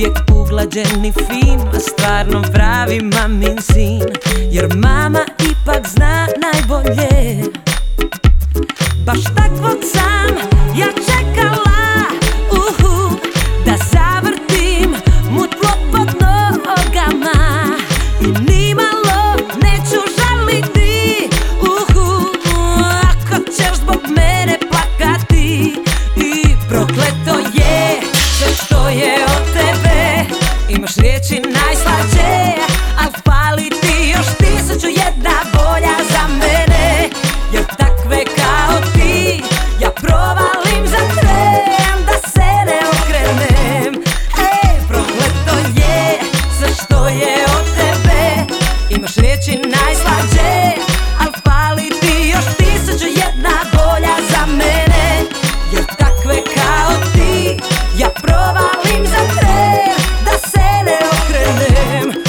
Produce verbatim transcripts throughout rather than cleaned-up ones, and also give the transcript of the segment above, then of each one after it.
uvijek uglađen i fin, a stvarno pravi mamin sin. Jer mama ipak zna najbolje. Baš takvog sam ja čekala, uhu, da zavrtim mu tlo pod nogama. I nimalo neću žaliti, uhu, ako ćeš zbog mene plakati. I prokleto je sve što je od tebe, imaš riječi najslađe, al fali ti još tisuću jedna bolja za mene. Jer takve kao ti ja provalim za tren, da se ne okrenem. Ej, prokleto je sve što je od tebe, imaš riječi najslađe, al fali ti još tisuću jedna bolja za mene. Jer takve kao ti ja provalim za tren, da se ne okrenem.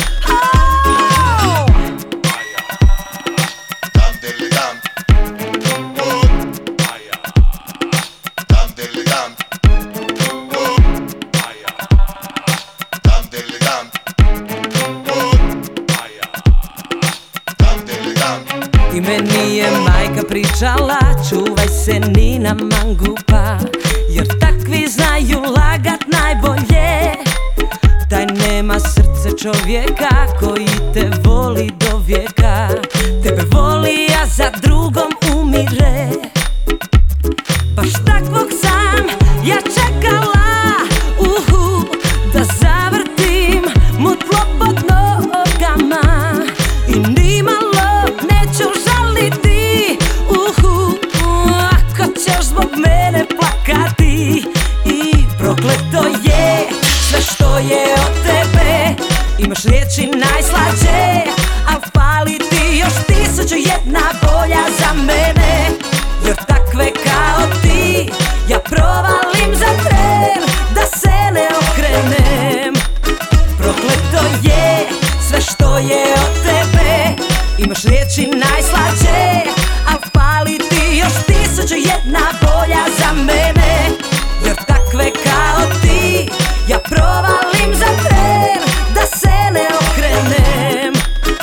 I meni je majka pričala, čuvaj se Nina mangupa, jer takvi znaju lagat najbolje. Taj nema srce čovjeka koji te voli do vijeka. Tebe voli, a za drugom umire. Baš takvog sam ja čekala, uhu, da zavrtim mu tlo pod nogama. I nimalo neću žaliti, uhu, ako ćeš zbog mene plakati. I prokleto je sve što je od tebe, imaš riječi najslađe, al fali ti još tisuću jedna bolja za mene. Jer takve kao ti ja provalim za tren, da se ne okrenem. Prokleto je sve što je od tebe, imaš riječi najslađe, al fali ti još tisuću jedna bolja za mene. Jer takve kao ti ja provalim za tren, da se ne okrenem.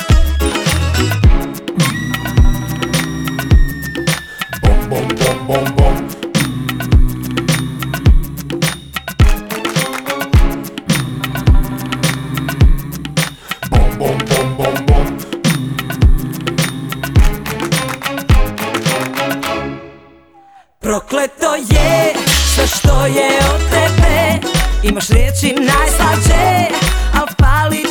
Bom, bom, bom, bom, bom. Bom, bom, bom, bom, bom. Prokleto je sve što je od tebe, imaš riječi najslađe, al fali